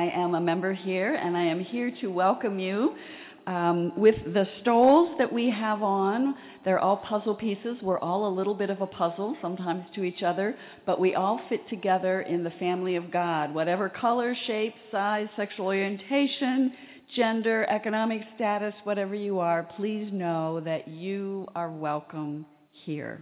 I am a member here, and I am here to welcome you. With the stoles that we have on, they're all puzzle pieces. We're all a little bit of a puzzle, sometimes to each other, but we all fit together in the family of God. Whatever color, shape, size, sexual orientation, gender, economic status, whatever you are, please know that you are welcome here.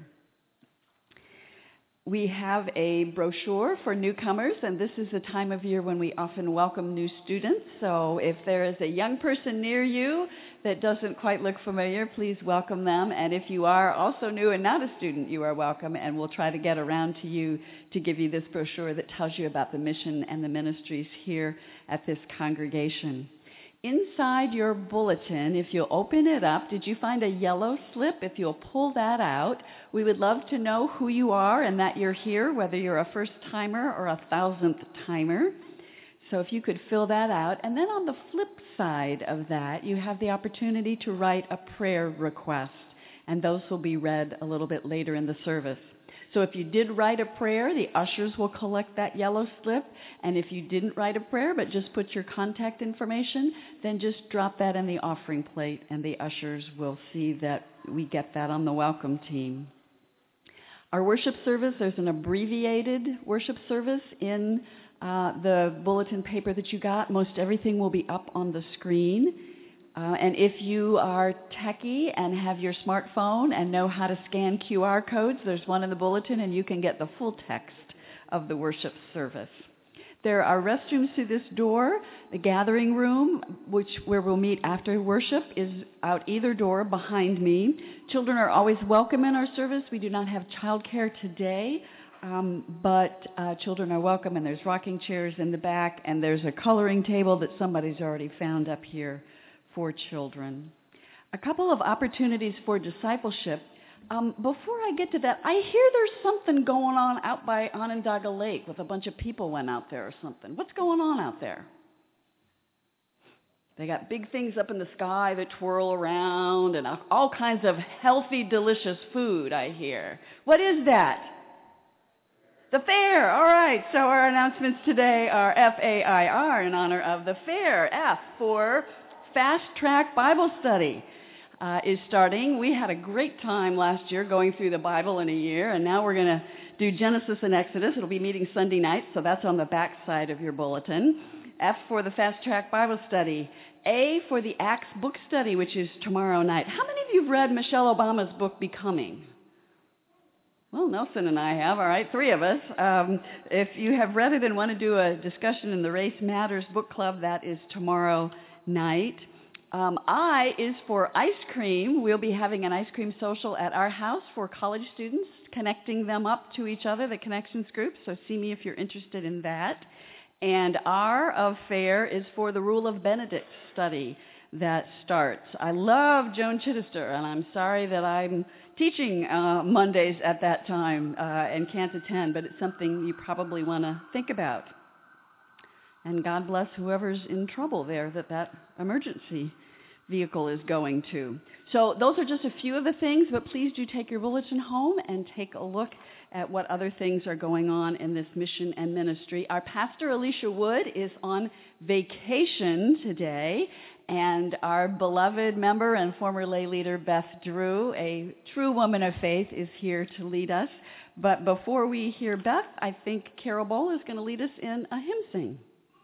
We have a brochure for newcomers, and this is the time of year when we often welcome new students. So if there is a young person near you that doesn't quite look familiar, please welcome them. And if you are also new and not a student, you are welcome, and we'll try to get around to you to give you this brochure that tells you about the mission and the ministries here at this congregation. Inside your bulletin, if you'll open it up, did you find a yellow slip? If you'll pull that out, we would love to know who you are and that you're here, whether you're a first-timer or a 1,000th timer. So if you could fill that out. And then on the flip side of that, you have the opportunity to write a prayer request, and those will be read a little bit later in the service. So if you did write a prayer, the ushers will collect that yellow slip. And if you didn't write a prayer but just put your contact information, then just drop that in the offering plate, and the ushers will see that we get that on the welcome team. Our worship service, there's an abbreviated worship service in the bulletin paper that you got. Most everything will be up on the screen. And if you are techie and have your smartphone and know how to scan QR codes, there's one in the bulletin, and you can get the full text of the worship service. There are restrooms through this door. The gathering room, where we'll meet after worship, is out either door behind me. Children are always welcome in our service. We do not have childcare today, but children are welcome, and there's rocking chairs in the back, and there's a coloring table that somebody's already found up here for children. A couple of opportunities for discipleship. Before I get to that, I hear there's something going on out by Onondaga Lake with a bunch of people went out there or something. What's going on out there? They got big things up in the sky that twirl around and all kinds of healthy, delicious food, I hear. What is that? The fair. All right. So our announcements today are FAIR in honor of the fair. F for Fast Track Bible Study is starting. We had a great time last year going through the Bible in a year, and now we're going to do Genesis and Exodus. It'll be meeting Sunday night, so that's on the back side of your bulletin. F for the Fast Track Bible Study. A for the Acts book study, which is tomorrow night. How many of you have read Michelle Obama's book, Becoming? Well, Nelson and I have. All right, 3 of us. If you have read it and want to do a discussion in the Race Matters book club, that is tomorrow night. I is for ice cream. We'll be having an ice cream social at our house for college students, connecting them up to each other, the Connections group, so see me if you're interested in that. And R of fair is for the Rule of Benedict study that starts. I love Joan Chittister, and I'm sorry that I'm teaching Mondays at that time and can't attend, but it's something you probably want to think about. And God bless whoever's in trouble there that emergency vehicle is going to. So those are just a few of the things, but please do take your bulletin home and take a look at what other things are going on in this mission and ministry. Our pastor, Alicia Wood, is on vacation today, and our beloved member and former lay leader, Beth Drew, a true woman of faith, is here to lead us. But before we hear Beth, I think Carol Bowl is going to lead us in a hymn sing.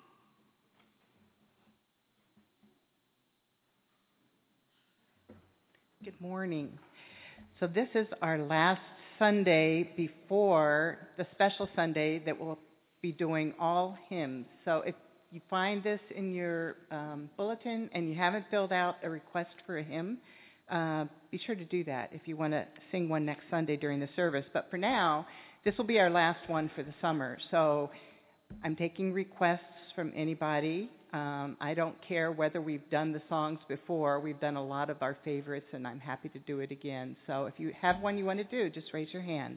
Good morning. So this is our last Sunday before the special Sunday that we'll be doing all hymns. So if you find this in your bulletin and you haven't filled out a request for a hymn, be sure to do that if you want to sing one next Sunday during the service. But for now, this will be our last one for the summer. So I'm taking requests from anybody. I don't care whether we've done the songs before. We've done a lot of our favorites, and I'm happy to do it again. So if you have one you want to do, just raise your hand.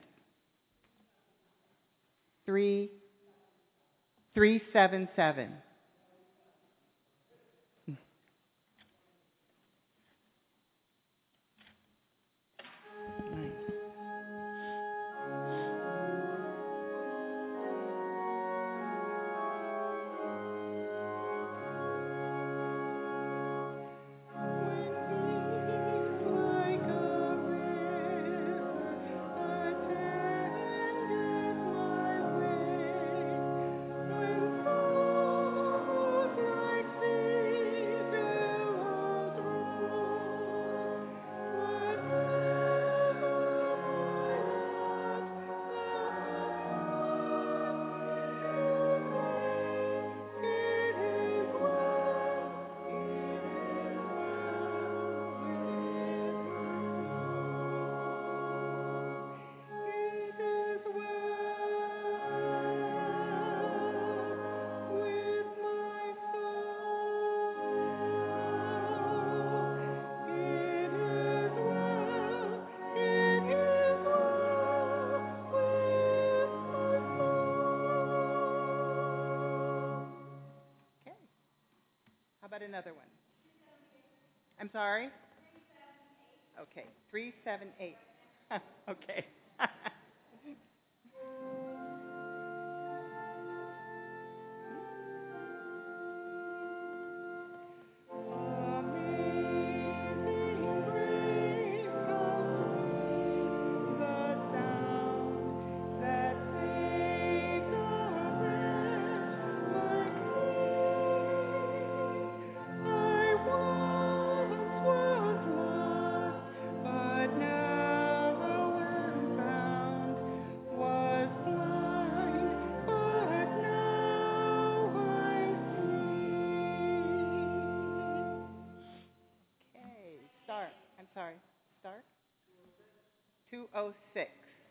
377. another one? I'm sorry? Okay, 378. Okay. Sorry, Stark? 206.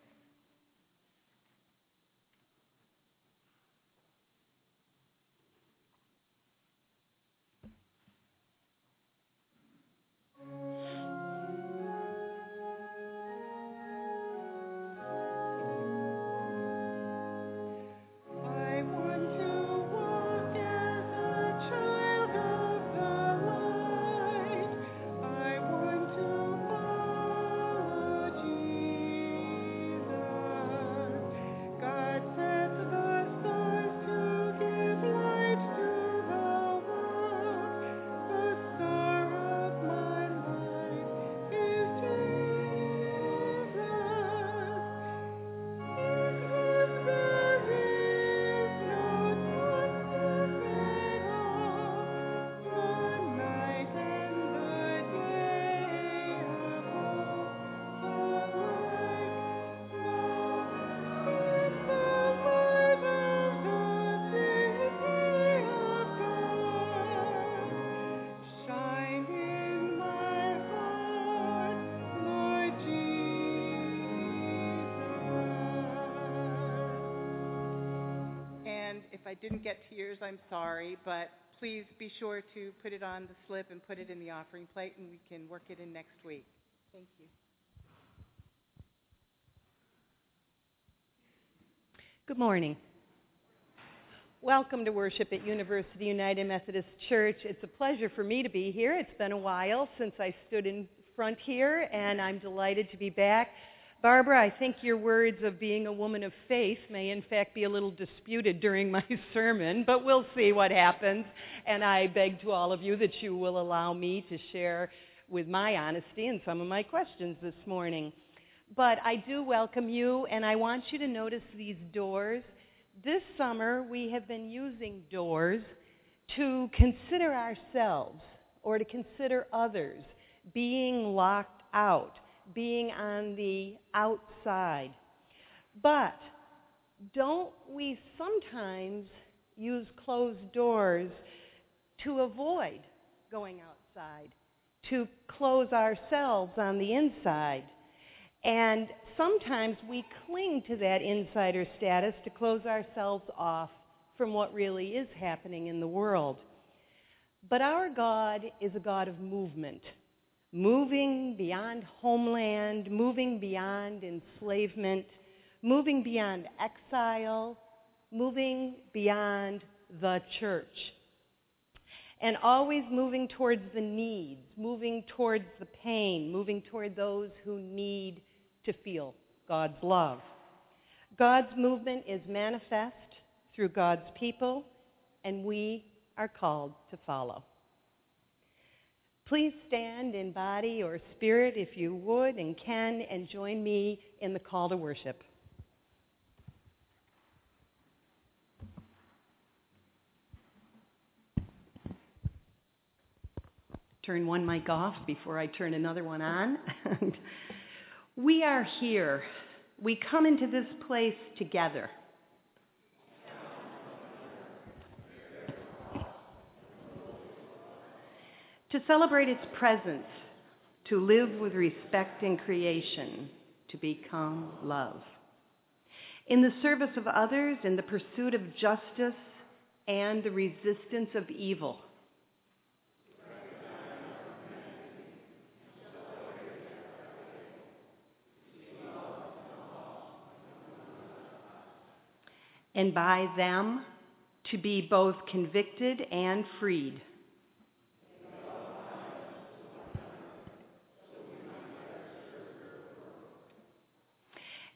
If I didn't get to yours, I'm sorry, but please be sure to put it on the slip and put it in the offering plate, and we can work it in next week. Thank you. Good morning. Welcome to worship at University United Methodist Church. It's a pleasure for me to be here. It's been a while since I stood in front here, and I'm delighted to be back. Barbara, I think your words of being a woman of faith may in fact be a little disputed during my sermon, but we'll see what happens. And I beg to all of you that you will allow me to share with my honesty and some of my questions this morning. But I do welcome you, and I want you to notice these doors. This summer we have been using doors to consider ourselves or to consider others being locked out, being on the outside. But don't we sometimes use closed doors to avoid going outside, to close ourselves on the inside? And sometimes we cling to that insider status to close ourselves off from what really is happening in the world. But our God is a God of movement. Moving beyond homeland, moving beyond enslavement, moving beyond exile, moving beyond the church. And always moving towards the needs, moving towards the pain, moving toward those who need to feel God's love. God's movement is manifest through God's people, and we are called to follow. Please stand in body or spirit if you would and can, and join me in the call to worship. Turn one mic off before I turn another one on. We are here. We come into this place together. To celebrate its presence, to live with respect in creation, to become love. In the service of others, in the pursuit of justice and the resistance of evil. And by them, to be both convicted and freed.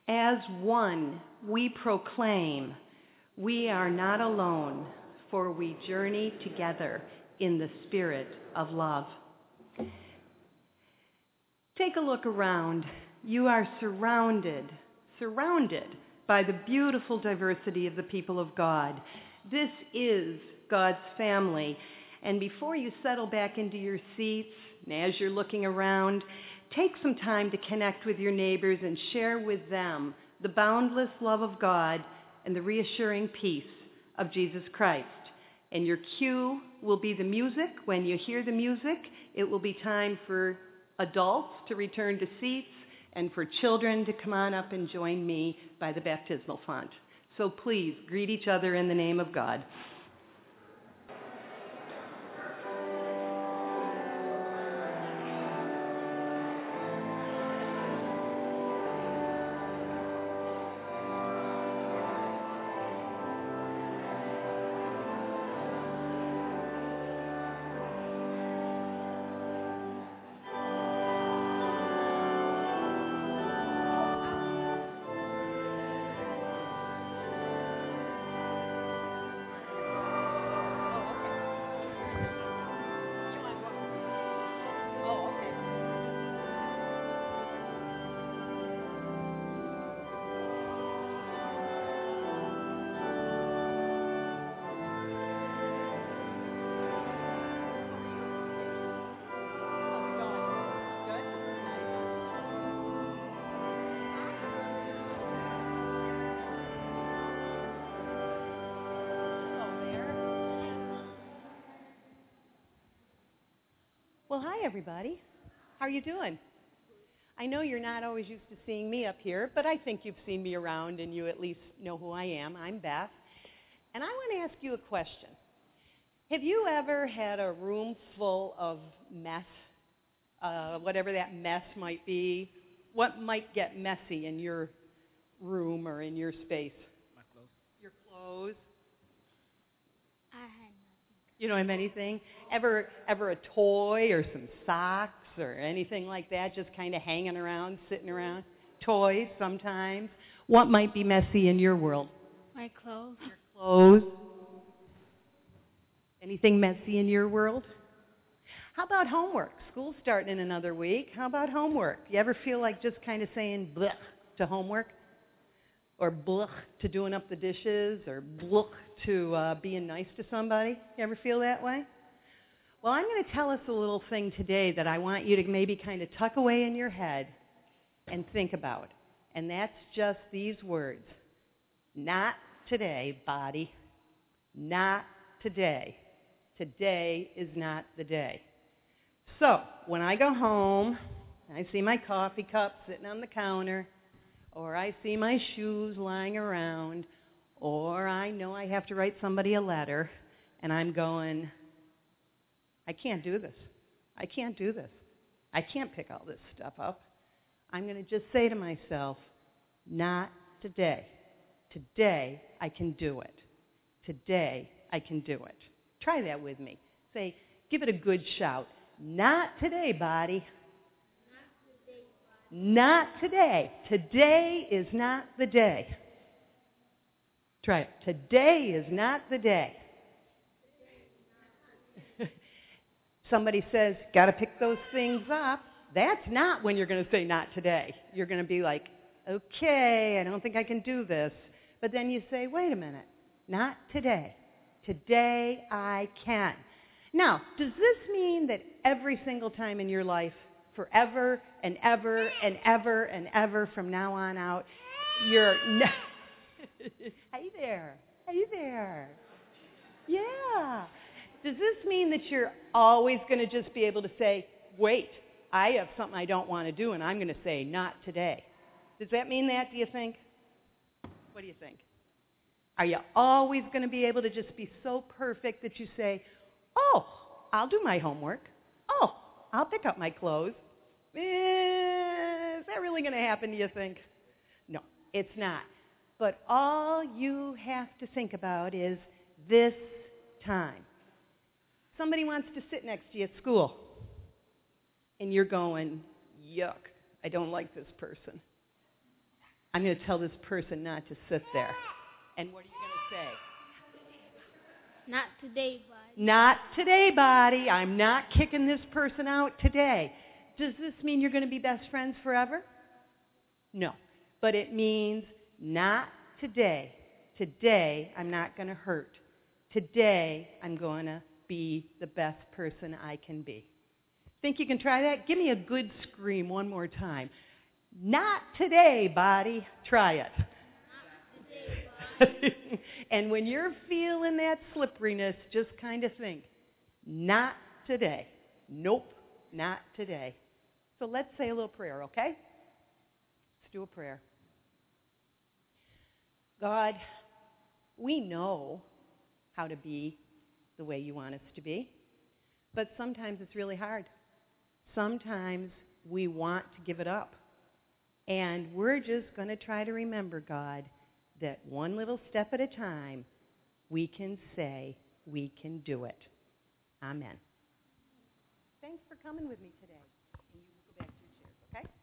As one, we proclaim, we are not alone, for we journey together in the spirit of love. Take a look around. You are surrounded by the beautiful diversity of the people of God. This is God's family. And before you settle back into your seats, and as you're looking around, take some time to connect with your neighbors and share with them the boundless love of God and the reassuring peace of Jesus Christ. And your cue will be the music. When you hear the music, it will be time for adults to return to seats and for children to come on up and join me by the baptismal font. So please greet each other in the name of God. Well, hi, everybody. How are you doing? I know you're not always used to seeing me up here, but I think you've seen me around and you at least know who I am. I'm Beth. And I want to ask you a question. Have you ever had a room full of mess, whatever that mess might be? What might get messy in your room or in your space? My clothes. Your clothes? I had nothing. You don't have anything? Ever a toy or some socks or anything like that just kind of hanging around, sitting around? Toys sometimes. What might be messy in your world? My clothes. Your clothes. Anything messy in your world? How about homework? School's starting in another week. How about homework? You ever feel like just kind of saying blech to homework? Or blech to doing up the dishes? Or blech to being nice to somebody? You ever feel that way? Well, I'm going to tell us a little thing today that I want you to maybe kind of tuck away in your head and think about. And that's just these words. Not today, body. Not today. Today is not the day. So, when I go home, I see my coffee cup sitting on the counter, or I see my shoes lying around, or I know I have to write somebody a letter, and I'm going, I can't do this. I can't do this. I can't pick all this stuff up. I'm going to just say to myself, not today. Today, I can do it. Today, I can do it. Try that with me. Say, give it a good shout. Not today, body. Not today. Today is not the day. Try it. Today is not the day. Somebody says, got to pick those things up. That's not when you're going to say not today. You're going to be like, okay, I don't think I can do this. But then you say, wait a minute, not today. Today I can. Now, does this mean that every single time in your life, forever and ever and ever and ever from now on out, you're... Hey there. Hey there. Yeah. Does this mean that you're always going to just be able to say, wait, I have something I don't want to do, and I'm going to say, not today? Does that mean that, do you think? What do you think? Are you always going to be able to just be so perfect that you say, oh, I'll do my homework. Oh, I'll pick up my clothes. Is that really going to happen, do you think? No, it's not. But all you have to think about is this time. Somebody wants to sit next to you at school, and you're going, yuck, I don't like this person. I'm going to tell this person not to sit there. And what are you going to say? Not today, buddy. Not today, buddy. I'm not kicking this person out today. Does this mean you're going to be best friends forever? No. But it means not today. Today, I'm not going to hurt. Today, I'm going to be the best person I can be. Think you can try that? Give me a good scream one more time. Not today, body. Try it. And when you're feeling that slipperiness, just kind of think, not today. Nope, not today. So let's say a little prayer, okay? Let's do a prayer. God, we know how to be the way you want us to be, but sometimes it's really hard. Sometimes we want to give it up. And we're just going to try to remember, God, that one little step at a time, we can say we can do it. Amen. Thanks for coming with me today. And you go back to your chairs, okay?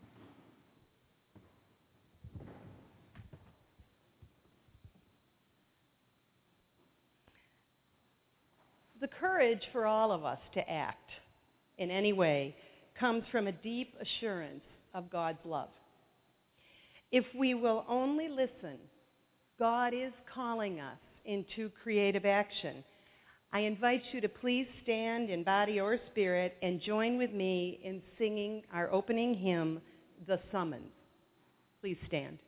The courage for all of us to act in any way comes from a deep assurance of God's love. If we will only listen, God is calling us into creative action. I invite you to please stand in body or spirit and join with me in singing our opening hymn, The Summons. Please stand.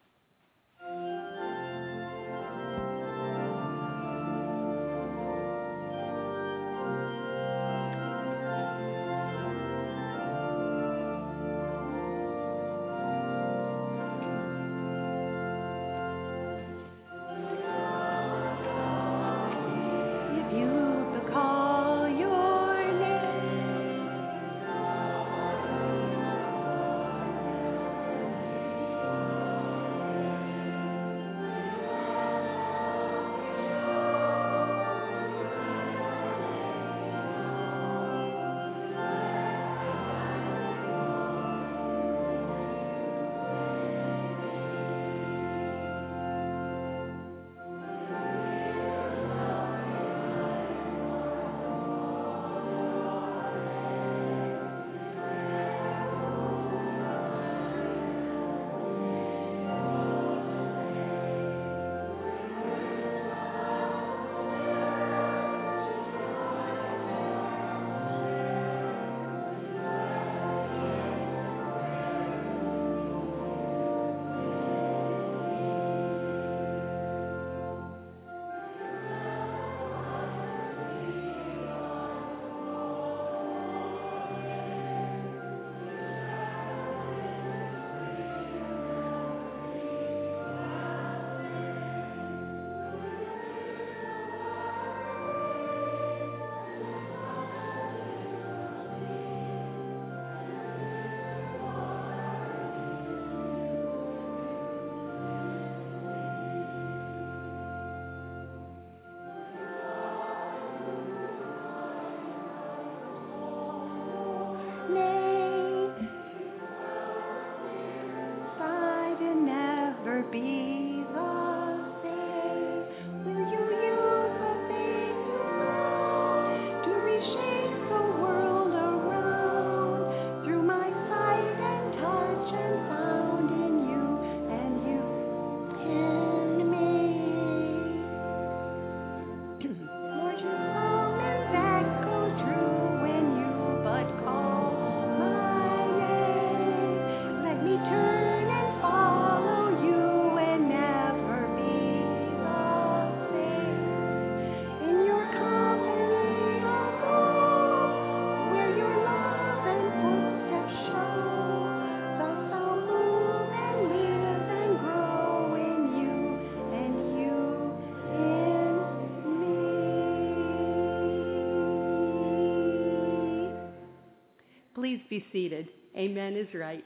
Please be seated. Amen is right.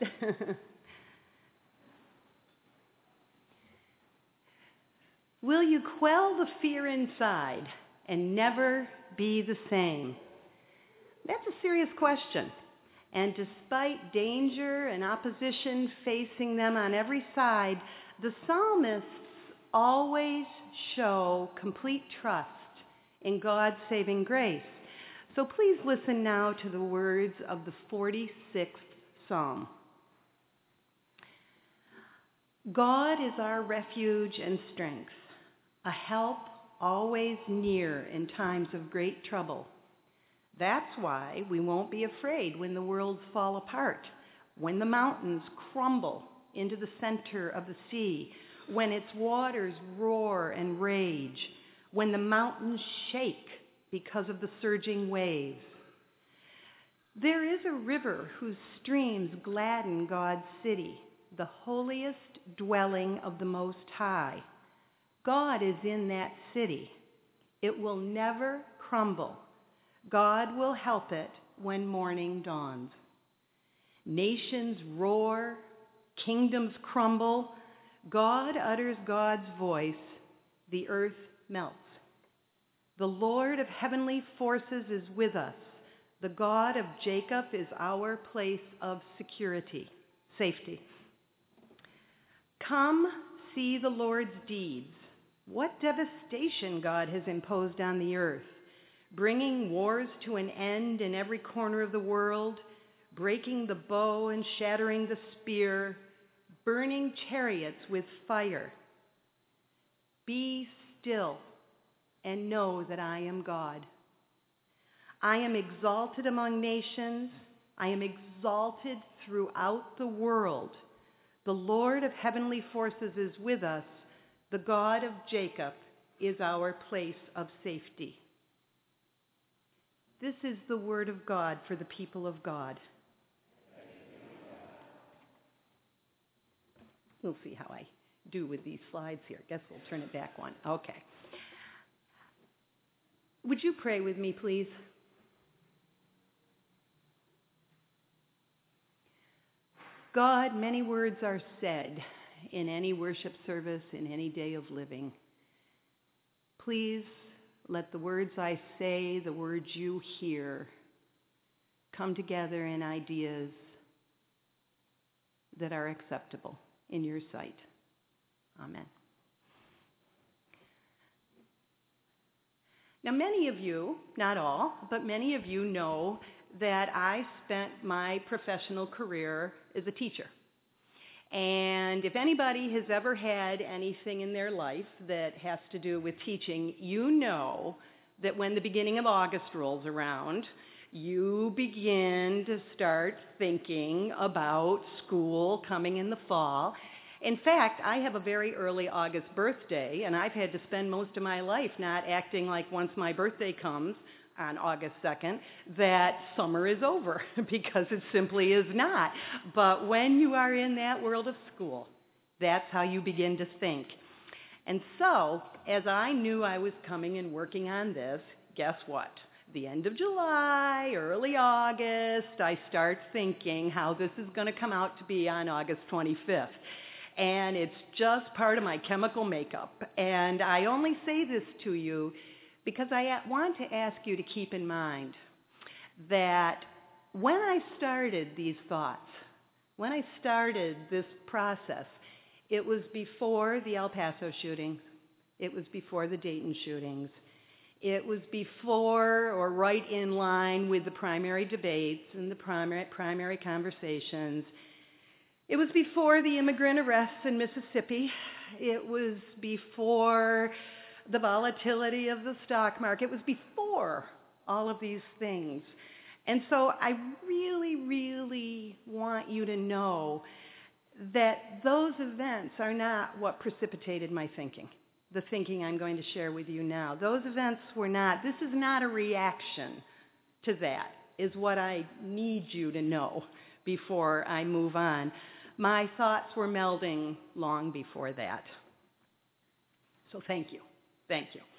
Will you quell the fear inside and never be the same? That's a serious question. And despite danger and opposition facing them on every side, the psalmists always show complete trust in God's saving grace. So please listen now to the words of the 46th Psalm. God is our refuge and strength, a help always near in times of great trouble. That's why we won't be afraid when the worlds fall apart, when the mountains crumble into the center of the sea, when its waters roar and rage, when the mountains shake because of the surging waves. There is a river whose streams gladden God's city, the holiest dwelling of the Most High. God is in that city. It will never crumble. God will help it when morning dawns. Nations roar, kingdoms crumble. God utters God's voice. The earth melts. The Lord of heavenly forces is with us. The God of Jacob is our place of safety. Come see the Lord's deeds. What devastation God has imposed on the earth, bringing wars to an end in every corner of the world, breaking the bow and shattering the spear, burning chariots with fire. Be still and know that I am God. I am exalted among nations. I am exalted throughout the world. The Lord of heavenly forces is with us. The God of Jacob is our place of safety. This is the word of God for the people of God. We'll see how I do with these slides here. Guess we'll turn it back one. Okay. Would you pray with me, please? God, many words are said in any worship service, in any day of living. Please let the words I say, the words you hear, come together in ideas that are acceptable in your sight. Amen. Now, many of you, not all, but many of you know that I spent my professional career as a teacher. And if anybody has ever had anything in their life that has to do with teaching, you know that when the beginning of August rolls around, you begin to start thinking about school coming in the fall. In fact, I have a very early August birthday, and I've had to spend most of my life not acting like once my birthday comes on August 2nd, that summer is over, because it simply is not. But when you are in that world of school, that's how you begin to think. And so, as I knew I was coming and working on this, guess what? The end of July, early August, I start thinking how this is going to come out to be on August 25th. And it's just part of my chemical makeup. And I only say this to you because I want to ask you to keep in mind that when I started these thoughts, when I started this process, it was before the El Paso shooting. It was before the Dayton shootings. It was before or right in line with the primary debates and the primary conversations. It was before the immigrant arrests in Mississippi. It was before the volatility of the stock market. It was before all of these things. And so I really, really want you to know that those events are not what precipitated my thinking, the thinking I'm going to share with you now. Those events were not. This is not a reaction to that, is what I need you to know before I move on. My thoughts were melding long before that. So thank you. Thank you.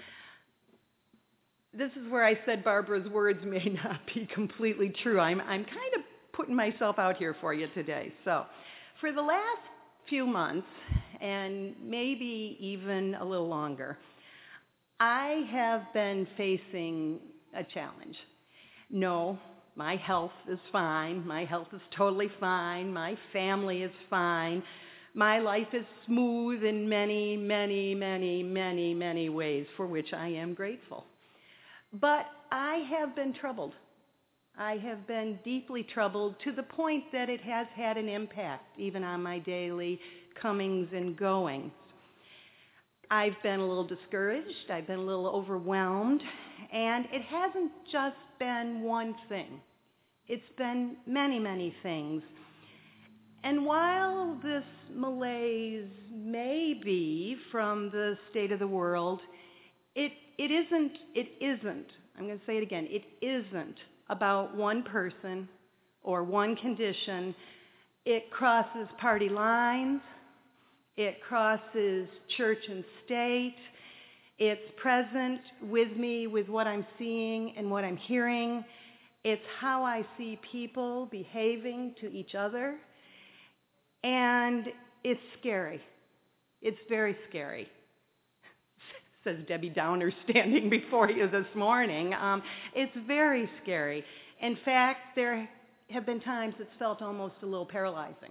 This is where I said Barbara's words may not be completely true. I'm kind of putting myself out here for you today. So for the last few months, and maybe even a little longer, I have been facing a challenge. No, My health is fine. My health is totally fine. My family is fine. My life is smooth in many, many, many, many, many ways for which I am grateful. But I have been troubled. I have been deeply troubled to the point that it has had an impact even on my daily comings and goings. I've been a little discouraged. I've been a little overwhelmed. And it hasn't just been one thing. It's been many, many things. And while this malaise may be from the state of the world, it isn't, I'm going to say it again, it isn't about one person or one condition. It crosses party lines. It crosses church and state. It's present with me with what I'm seeing and what I'm hearing. It's how I see people behaving to each other. And it's scary. It's very scary. Says Debbie Downer standing before you this morning. It's very scary. In fact, there have been times it's felt almost a little paralyzing.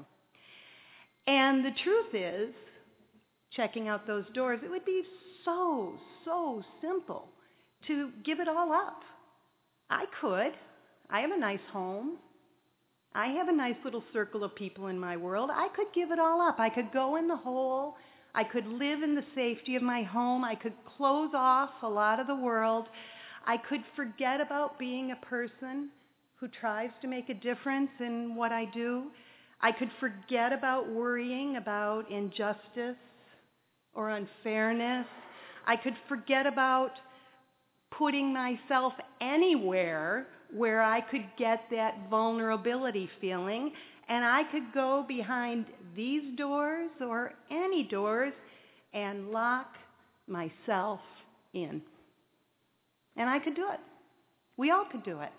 And the truth is, checking out those doors, it would be so simple to give it all up. I could. I have a nice home. I have a nice little circle of people in my world. I could give it all up. I could go in the hole. I could live in the safety of my home. I could close off a lot of the world. I could forget about being a person who tries to make a difference in what I do. I could forget about worrying about injustice or unfairness. I could forget about putting myself anywhere where I could get that vulnerability feeling, and I could go behind these doors or any doors and lock myself in. And I could do it. We all could do it.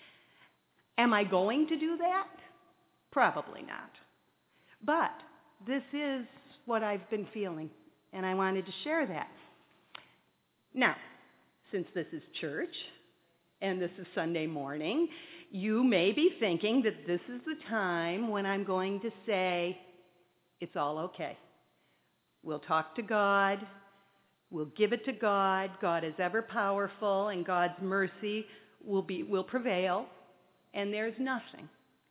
Am I going to do that? Probably not. But this is what I've been feeling, and I wanted to share that. Now, since this is church, and this is Sunday morning, you may be thinking that this is the time when I'm going to say, it's all okay. We'll talk to God. We'll give it to God. God is ever powerful, and God's mercy will prevail. And there's nothing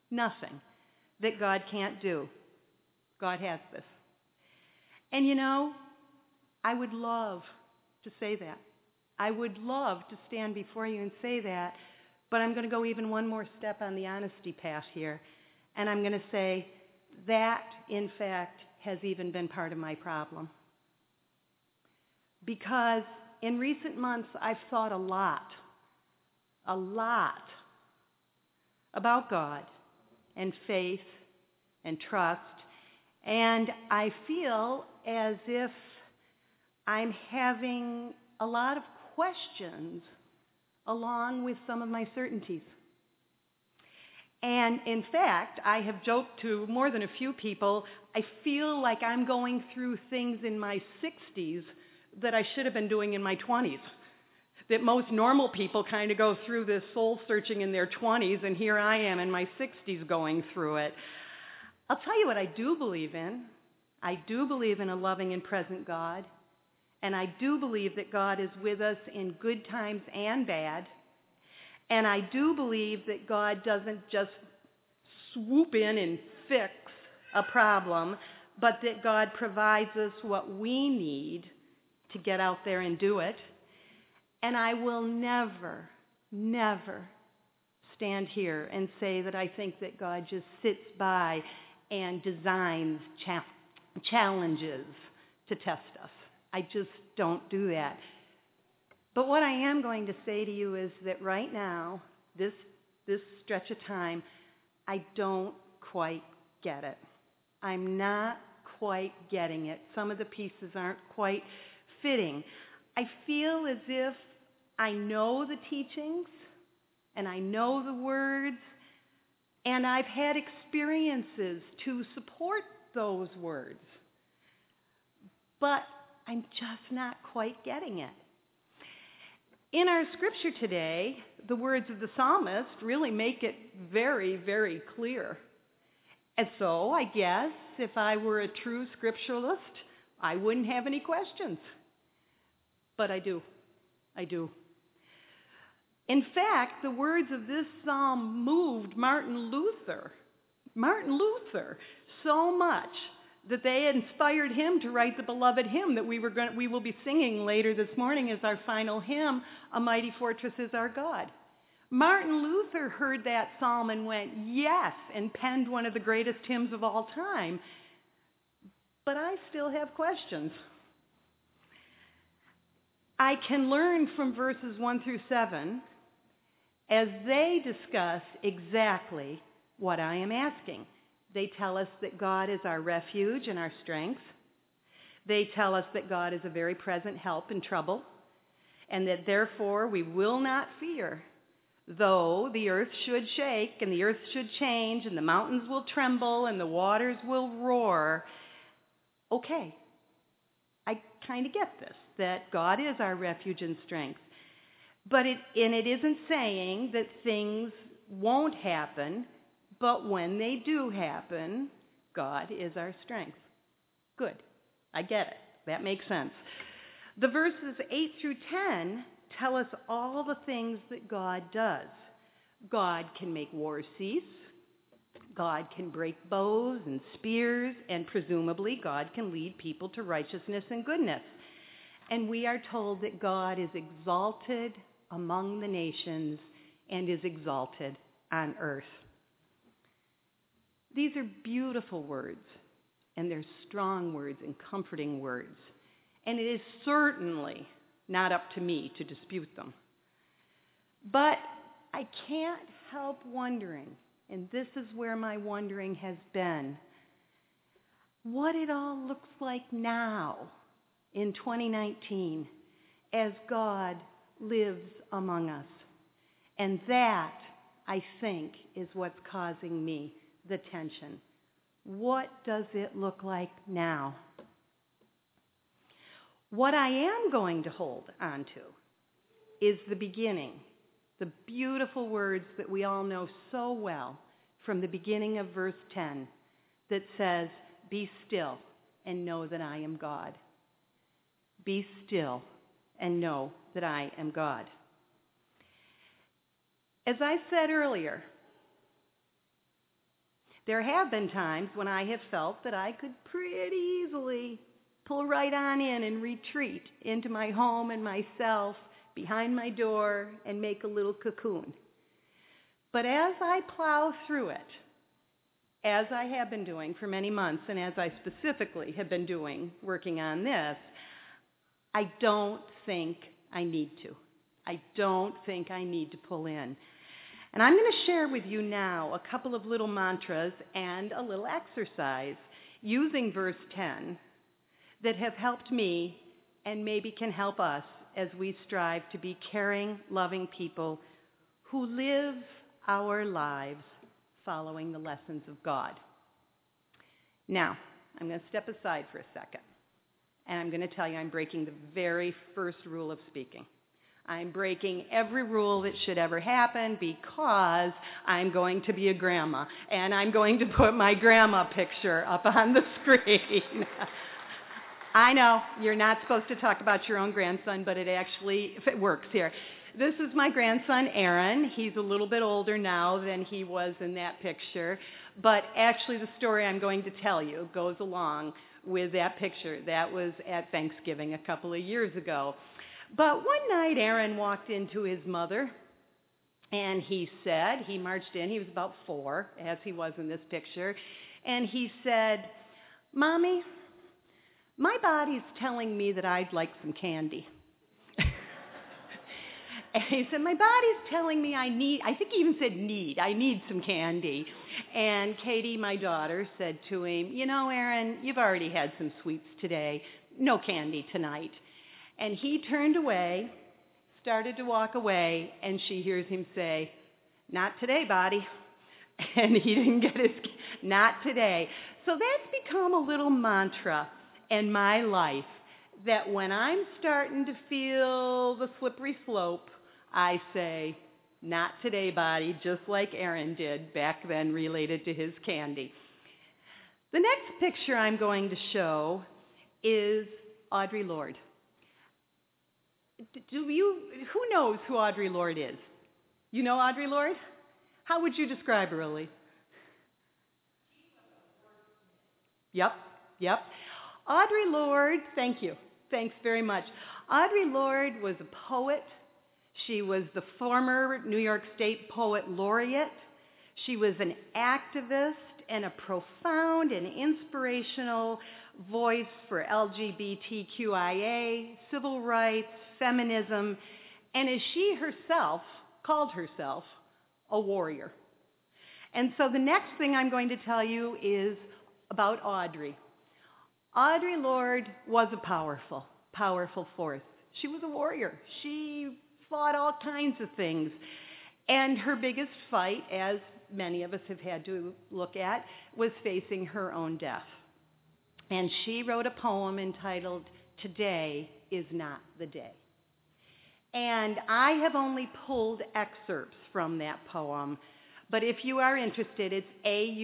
that God can't do. God has this. And you know, I would love to say that. I would love to stand before you and say that, but I'm going to go even one more step on the honesty path here, and I'm going to say that, in fact, has even been part of my problem. Because in recent months, I've thought a lot about God and faith and trust, and I feel as if I'm having a lot of questions along with some of my certainties. And in fact, I have joked to more than a few people, I feel like I'm going through things in my 60s that I should have been doing in my 20s. That most normal people kind of go through this soul searching in their 20s, and here I am in my 60s going through it. I'll tell you what I do believe in. I do believe in a loving and present God. And I do believe that God is with us in good times and bad. And I do believe that God doesn't just swoop in and fix a problem, but that God provides us what we need to get out there and do it. And I will never stand here and say that I think that God just sits by and designs challenges to test us. I just don't do that. But what I am going to say to you is that right now, this stretch of time, I don't quite get it. I'm not quite getting it. Some of the pieces aren't quite fitting. I feel as if I know the teachings, and I know the words, and I've had experiences to support those words. But I'm just not quite getting it. In our scripture today, the words of the psalmist really make it very, very clear. And so I guess if I were a true scripturalist, I wouldn't have any questions. But I do. I do. In fact, the words of this psalm moved Martin Luther so much that they inspired him to write the beloved hymn that we will be singing later this morning as our final hymn, A Mighty Fortress Is Our God. Martin Luther heard that psalm and went, yes, and penned one of the greatest hymns of all time. But I still have questions. I can learn from verses 1 through 7 as they discuss exactly what I am asking. They tell us that God is our refuge and our strength. They tell us that God is a very present help in trouble, and that therefore we will not fear, though the earth should shake and the earth should change and the mountains will tremble and the waters will roar. Okay, I kind of get this, that God is our refuge and strength. But it isn't saying that things won't happen, but when they do happen, God is our strength. Good. I get it. That makes sense. The verses 8 through 10 tell us all the things that God does. God can make war cease. God can break bows and spears, and presumably God can lead people to righteousness and goodness. And we are told that God is exalted among the nations and is exalted on earth. These are beautiful words, and they're strong words and comforting words. And it is certainly not up to me to dispute them. But I can't help wondering, and this is where my wondering has been, what it all looks like now in 2019 as God lives among us. And that, I think, is what's causing me the tension. What does it look like now? What I am going to hold on to is the beginning, the beautiful words that we all know so well from the beginning of verse 10 that says, "Be still and know that I am God." Be still and know that I am God. As I said earlier, there have been times when I have felt that I could pretty easily pull right on in and retreat into my home and myself behind my door and make a little cocoon. But as I plow through it, as I have been doing for many months, and as I specifically have been doing, working on this, I don't think I need to. I don't think I need to pull in. And I'm going to share with you now a couple of little mantras and a little exercise using verse 10 that have helped me and maybe can help us as we strive to be caring, loving people who live our lives following the lessons of God. Now, I'm going to step aside for a second, and I'm going to tell you I'm breaking the very first rule of speaking. I'm breaking every rule that should ever happen because I'm going to be a grandma, and I'm going to put my grandma picture up on the screen. I know you're not supposed to talk about your own grandson, but it works here. This is my grandson, Aaron. He's a little bit older now than he was in that picture, but actually the story I'm going to tell you goes along with that picture. That was at Thanksgiving a couple of years ago. But one night, Aaron walked into his mother, and he marched in, he was about 4, as he was in this picture, and he said, "Mommy, my body's telling me that I'd like some candy." And he said, "My body's telling me I need some candy." And Katie, my daughter, said to him, "You know, Aaron, you've already had some sweets today. No candy tonight." And he turned away, started to walk away, and she hears him say, "Not today, Body." And he didn't get his, "Not today." So that's become a little mantra in my life that when I'm starting to feel the slippery slope, I say, not today, body, just like Aaron did back then related to his candy. The next picture I'm going to show is Audre Lorde. Who knows who Audre Lorde is? You know Audre Lorde? How would you describe her, Lily? Yep. Audre Lorde, thank you. Thanks very much. Audre Lorde was a poet. She was the former New York State Poet Laureate. She was an activist and a profound and inspirational voice for LGBTQIA, civil rights, feminism, and as she herself called herself, a warrior. And so the next thing I'm going to tell you is about Audre. Audre Lorde was a powerful force. She was a warrior. She fought all kinds of things. And her biggest fight, as many of us have had to look at, was facing her own death. And she wrote a poem entitled, Today is Not the Day. And I have only pulled excerpts from that poem, but if you are interested, it's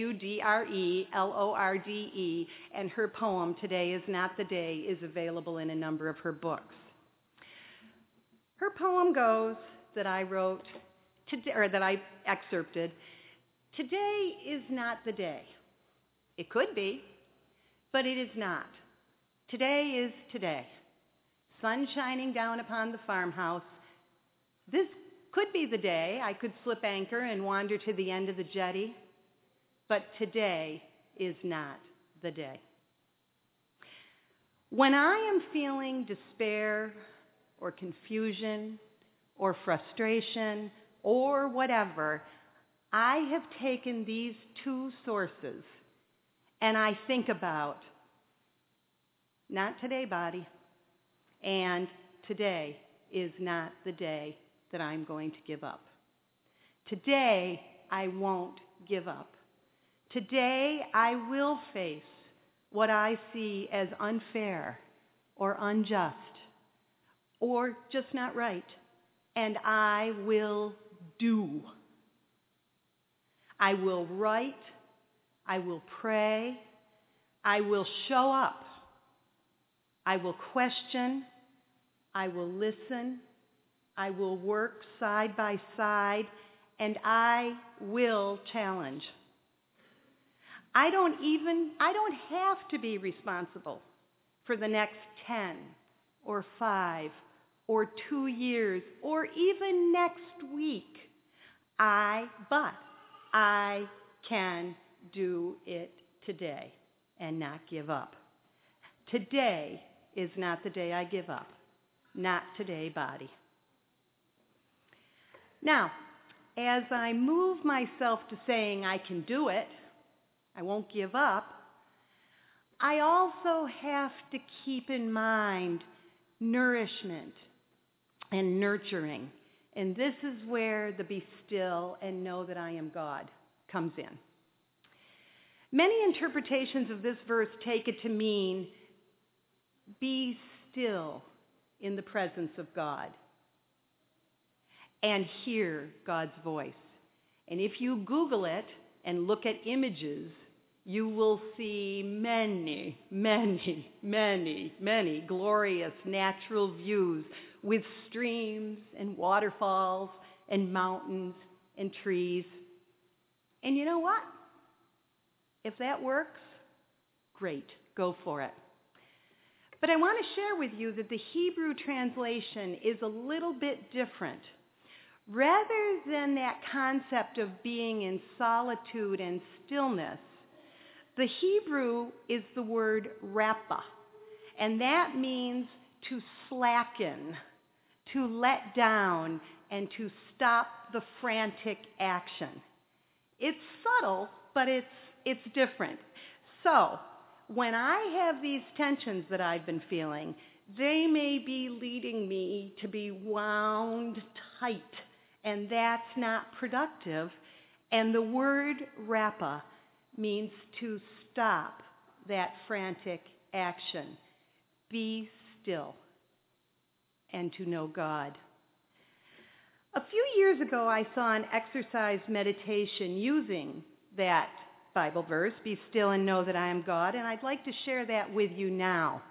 Audrelorde, and her poem, Today is Not the Day, is available in a number of her books. Her poem goes, that I wrote, that I excerpted, today is not the day. It could be, but it is not. Today is today. Sun shining down upon the farmhouse. This could be the day I could slip anchor and wander to the end of the jetty, but today is not the day. When I am feeling despair or confusion or frustration or whatever, I have taken these two sources and I think about, not today, body, and today is not the day that I'm going to give up. Today, I won't give up. Today, I will face what I see as unfair or unjust or just not right, and I will do. I will write, I will pray, I will show up, I will question, I will listen, I will work side by side, and I will challenge. I don't have to be responsible for the next 10 or 5 or 2 years or even next week. But I can do it today and not give up. Today is not the day I give up. Not today, body. Now, as I move myself to saying I can do it, I won't give up, I also have to keep in mind nourishment and nurturing. And this is where the be still and know that I am God comes in. Many interpretations of this verse take it to mean be still in the presence of God and hear God's voice. And if you Google it and look at images, you will see many, many, many, many glorious natural views with streams and waterfalls and mountains and trees. And you know what? If that works, great, go for it. But I want to share with you that the Hebrew translation is a little bit different. Rather than that concept of being in solitude and stillness, the Hebrew is the word rappa, and that means to slacken, to let down, and to stop the frantic action. It's subtle, but it's different. So, when I have these tensions that I've been feeling, they may be leading me to be wound tight, and that's not productive. And the word rappa means to stop that frantic action. Be still and to know God. A few years ago, I saw an exercise meditation using that Bible verse, be still and know that I am God, and I'd like to share that with you now.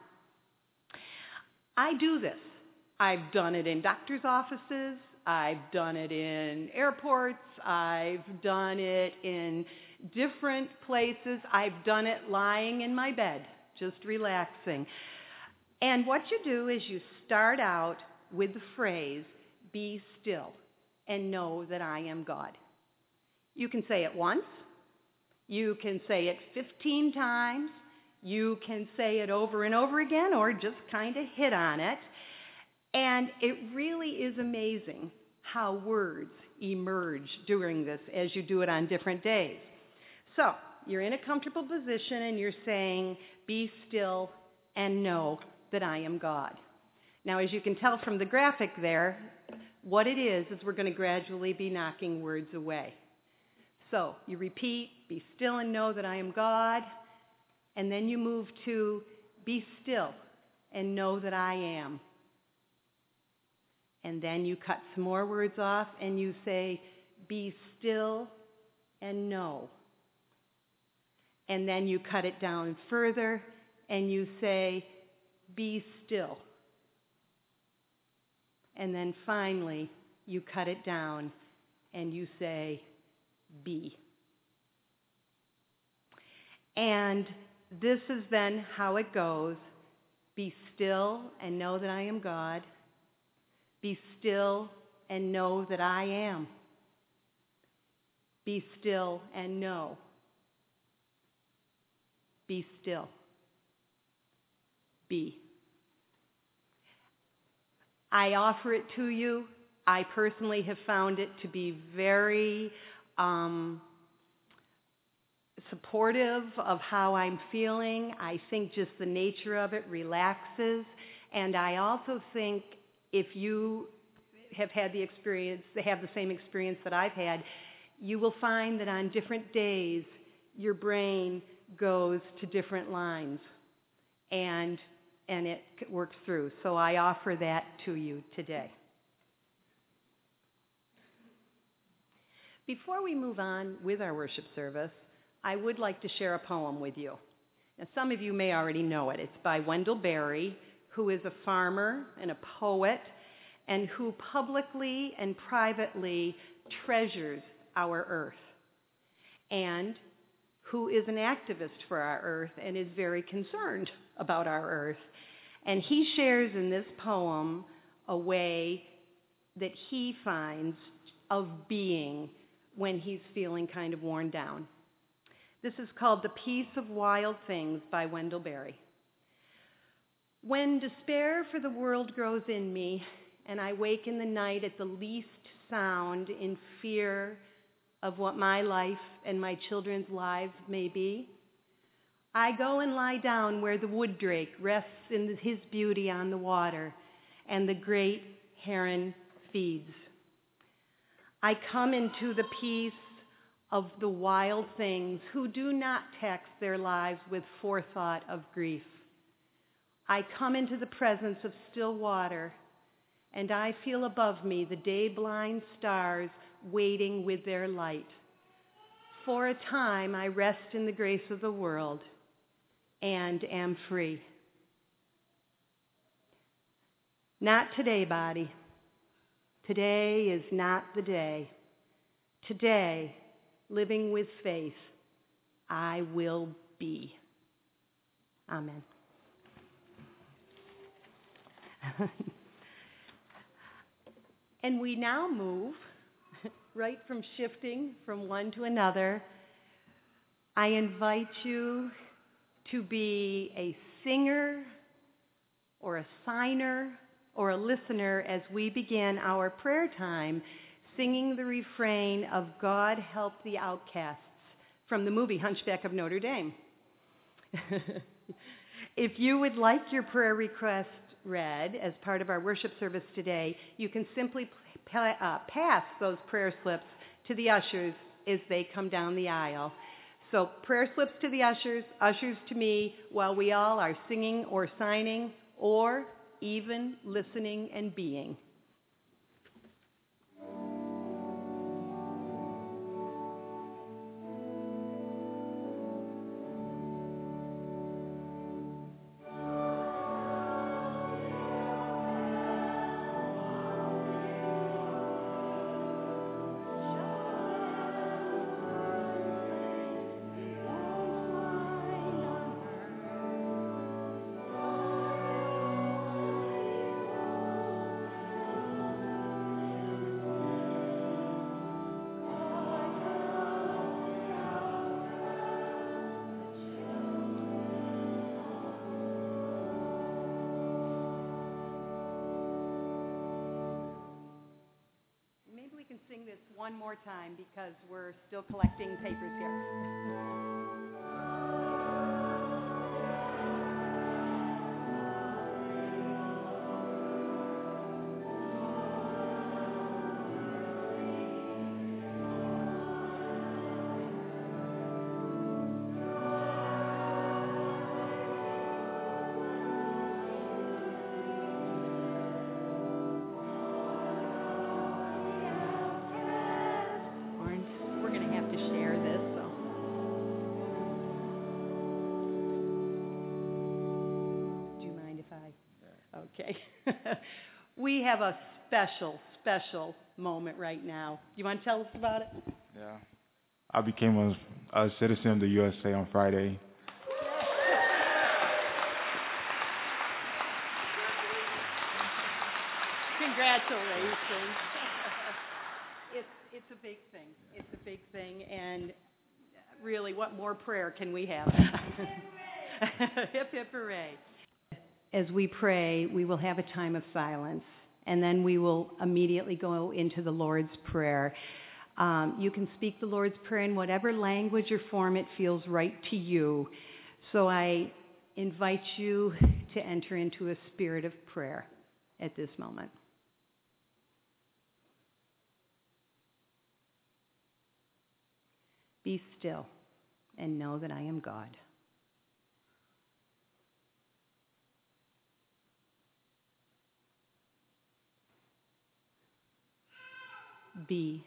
I do this. I've done it in doctor's offices. I've done it in airports. I've done it in different places. I've done it lying in my bed, just relaxing. And what you do is you start out with the phrase, be still and know that I am God. You can say it once. You can say it 15 times. You can say it over and over again or just kind of hit on it. And it really is amazing how words emerge during this as you do it on different days. So, you're in a comfortable position and you're saying, be still and know that I am God. Now, as you can tell from the graphic there, what it is we're going to gradually be knocking words away. So, you repeat, be still and know that I am God, and then you move to be still and know that I am. And then you cut some more words off and you say, be still and know. And then you cut it down further and you say, be still. And then finally, you cut it down and you say, be. And this is then how it goes. Be still and know that I am God. Be still and know that I am. Be still and know. Be still. Be. I offer it to you. I personally have found it to be very supportive of how I'm feeling. I think just the nature of it relaxes. And I also think if you have had the experience, have the same experience that I've had, you will find that on different days, your brain goes to different lines and it works through. So I offer that to you today. Before we move on with our worship service, I would like to share a poem with you. Now, some of you may already know it. It's by Wendell Berry, who is a farmer and a poet, and who publicly and privately treasures our earth, and who is an activist for our earth and is very concerned about our earth. And he shares in this poem a way that he finds of being when he's feeling kind of worn down. This is called The Peace of Wild Things by Wendell Berry. When despair for the world grows in me, and I wake in the night at the least sound in fear of what my life and my children's lives may be, I go and lie down where the wood drake rests in his beauty on the water and the great heron feeds. I come into the peace of the wild things who do not tax their lives with forethought of grief. I come into the presence of still water, and I feel above me the day-blind stars waiting with their light. For a time I rest in the grace of the world and am free. Not today, body. Today is not the day. Today, living with faith, I will be. Amen. And we now move, right from shifting from one to another. I invite you to be a singer or a signer or a listener as we begin our prayer time singing the refrain of God Help the Outcasts from the movie Hunchback of Notre Dame. If you would like your prayer request read as part of our worship service today, you can simply pass those prayer slips to the ushers as they come down the aisle. So prayer slips to the ushers, ushers to me, while we all are singing or signing, or even listening and being. Sing this one more time because we're still collecting papers here. We're going to have to share this. Do you mind if I? Okay. We have a special moment right now. Do you want to tell us about it? Yeah. I became a citizen of the USA on Friday. Congratulations. It's a big thing. It's a big thing, and really, what more prayer can we have? Hip, hip, hooray. As we pray, we will have a time of silence, and then we will immediately go into the Lord's Prayer. You can speak the Lord's Prayer in whatever language or form it feels right to you. So I invite you to enter into a spirit of prayer at this moment. Be still and know that I am God. Be.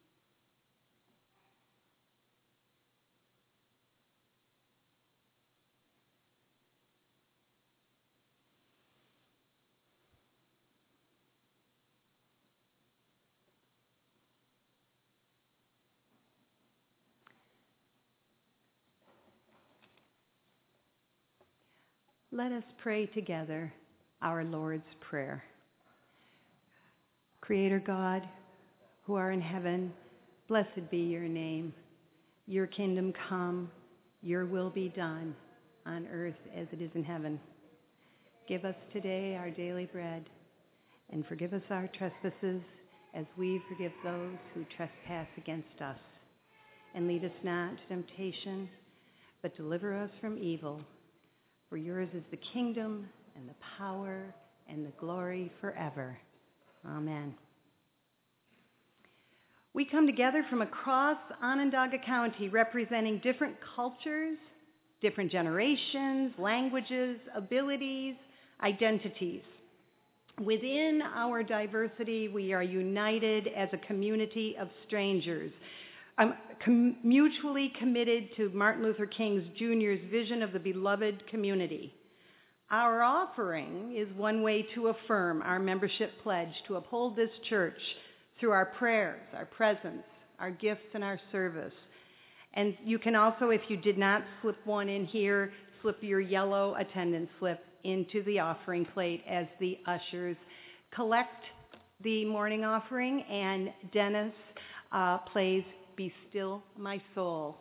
Let us pray together our Lord's Prayer. Creator God, who are in heaven, blessed be your name. Your kingdom come, your will be done on earth as it is in heaven. Give us today our daily bread, and forgive us our trespasses as we forgive those who trespass against us. And lead us not to temptation, but deliver us from evil. For yours is the kingdom and the power and the glory forever. Amen. We come together from across Onondaga County representing different cultures, different generations, languages, abilities, identities. Within our diversity, we are united as a community of strangers. I'm mutually committed to Martin Luther King Jr.'s vision of the beloved community. Our offering is one way to affirm our membership pledge to uphold this church through our prayers, our presence, our gifts, and our service. And you can also, if you did not slip one in here, slip your yellow attendance slip into the offering plate as the ushers collect the morning offering, and Dennis plays Be Still My Soul.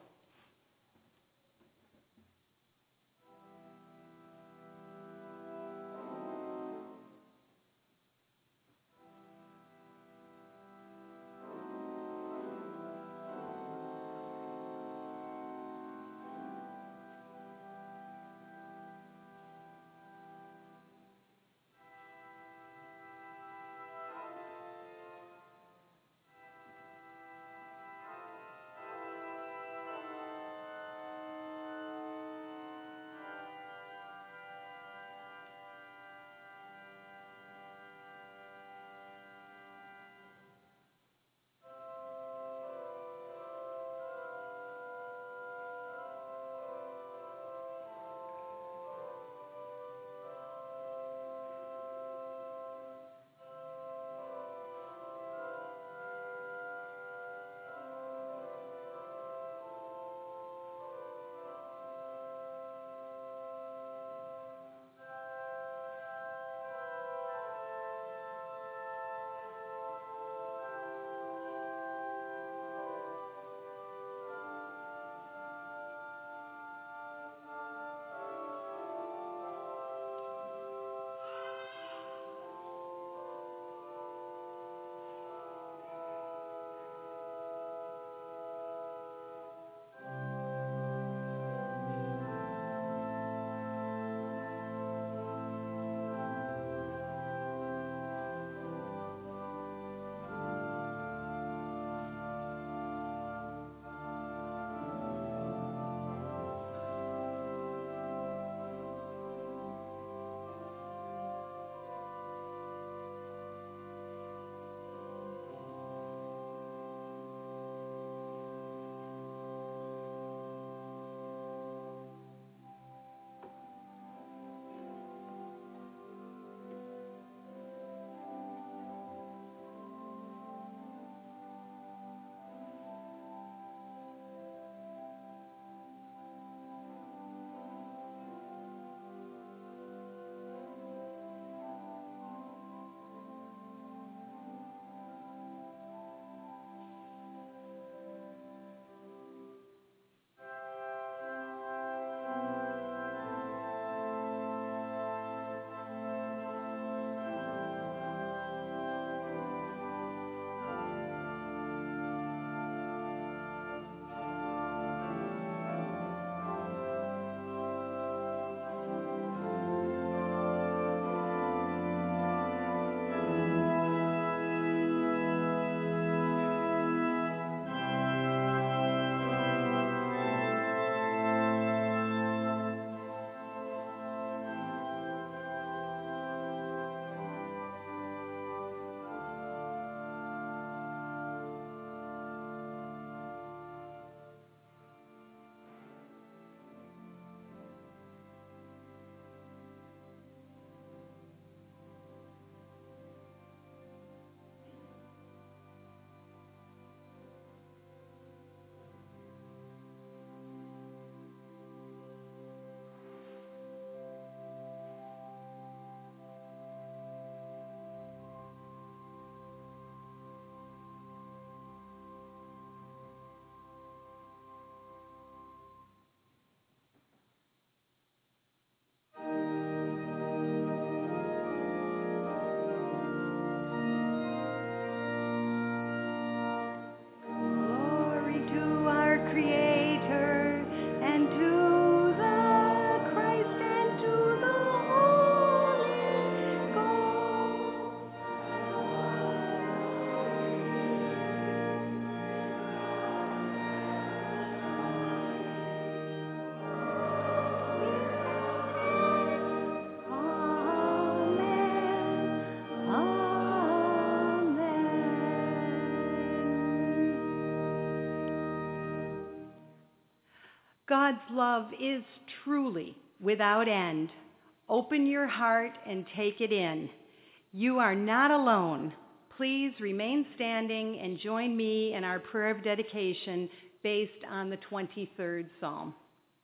God's love is truly without end. Open your heart and take it in. You are not alone. Please remain standing and join me in our prayer of dedication based on the 23rd Psalm.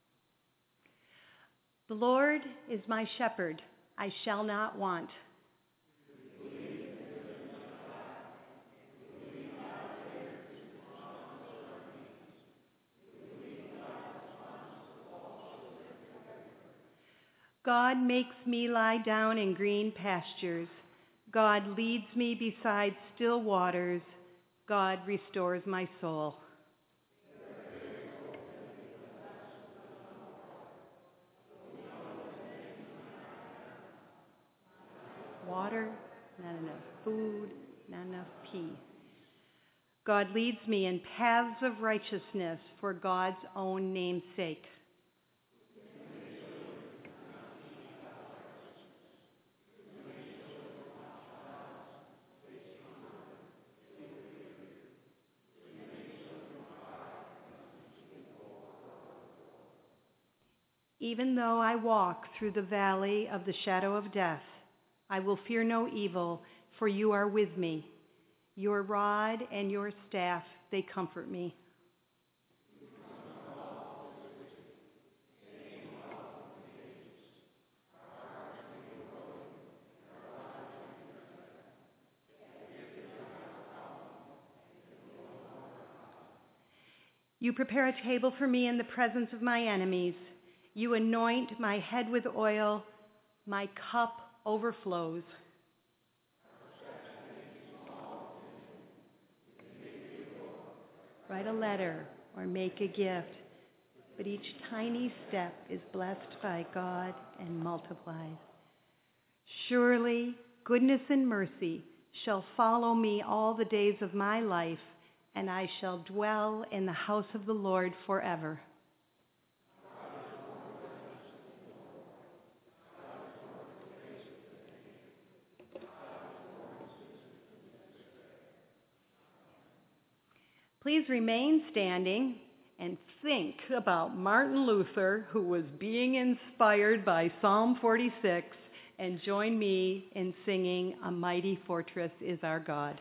The Lord is my shepherd. I shall not want. God makes me lie down in green pastures. God leads me beside still waters. God restores my soul. Water, not enough food, not enough peace. God leads me in paths of righteousness for God's own name's sake. Even though I walk through the valley of the shadow of death, I will fear no evil, for you are with me. Your rod and your staff, they comfort me. You prepare a table for me in the presence of my enemies. You anoint my head with oil. My cup overflows. Write a letter or make a gift, but each tiny step is blessed by God and multiplies. Surely goodness and mercy shall follow me all the days of my life, and I shall dwell in the house of the Lord forever. Please remain standing and think about Martin Luther, who was being inspired by Psalm 46, and join me in singing "A Mighty Fortress is Our God."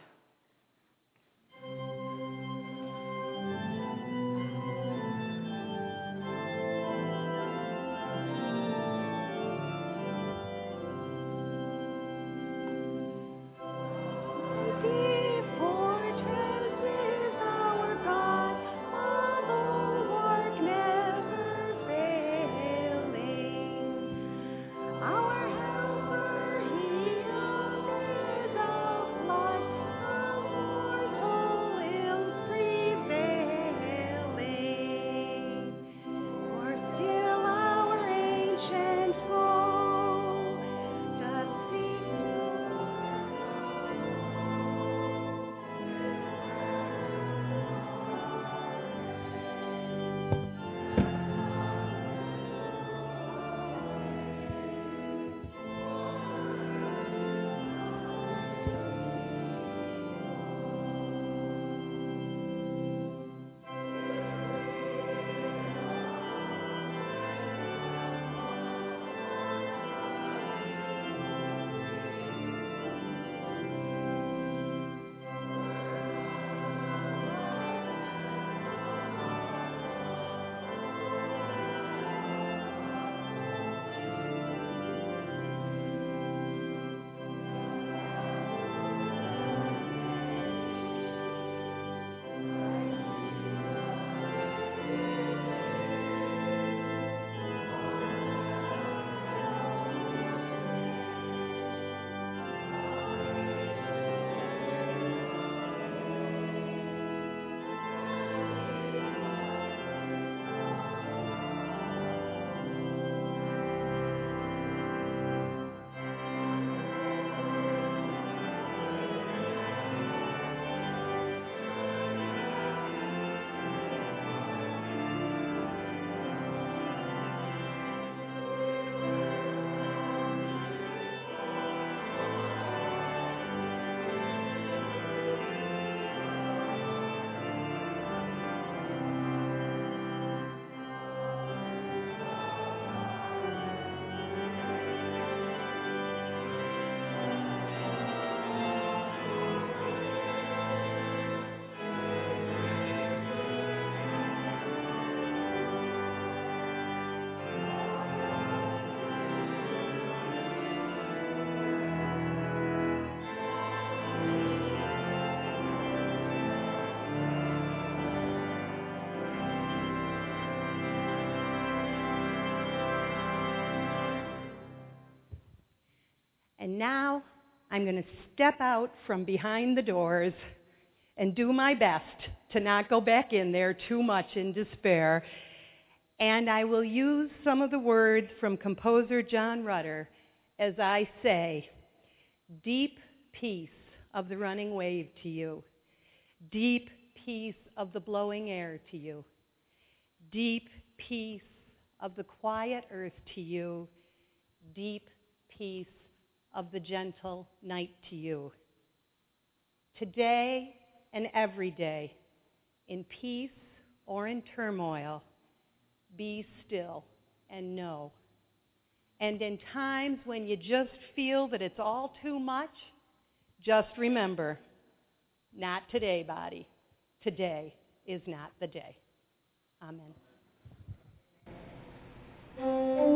And now I'm going to step out from behind the doors and do my best to not go back in there too much in despair. And I will use some of the words from composer John Rutter as I say, deep peace of the running wave to you. Deep peace of the blowing air to you. Deep peace of the quiet earth to you. Deep peace of the gentle night to you. Today and every day, in peace or in turmoil, be still and know. And in times when you just feel that it's all too much, just remember, not today, body. Today is not the day. Amen.